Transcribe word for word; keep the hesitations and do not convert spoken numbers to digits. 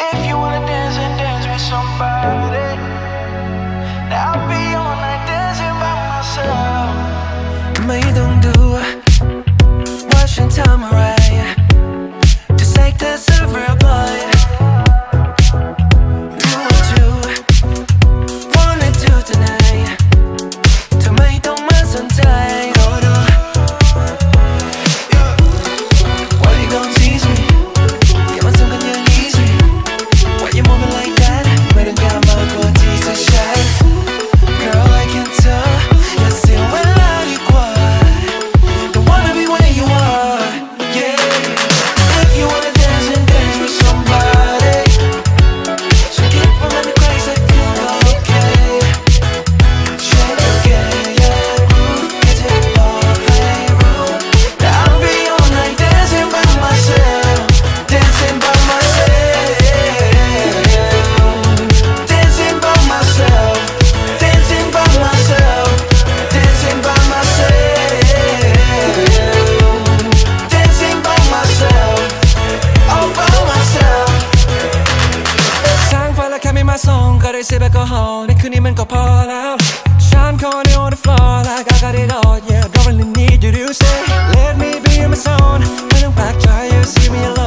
If you wanna dance and dance with somebody, now I'll be all night dancing by myself. ไม่ต้องดูว่าฉันทำอะไร Just take the several blood. Do what you wanna do tonight. เธอไม่ต้องมาสนใจ No, no. Why you gon' tease me? อย่ามาทำกันอย่าง easy. Why you moving like that? ไม่ต้องการมากกว่าที่จะใช้ Girl, I can tell. อย่าเสียเวลาดีกว่า Don't wanna be where you are. Yeah. If you wanna dance and dance with somebody, so get from the crazy that could go okay. Shake okay, yeah. Groove, get it all, play room. Now I'll be all night dancing by myself, dancing by myself, dancing by myself, dancing by myself, dancing by myself, dancing by myself, all by myself. สร้างฝันและแค่ไม่มาส่งก็ได้เสียแอลกอฮอล์ในคืนนี้มันก็พอแล้วฉันขอ on the floor like I got it all. Yeah, don't really need you to say let me be in my zone ไม่ต้องแปลกใจ you see me alone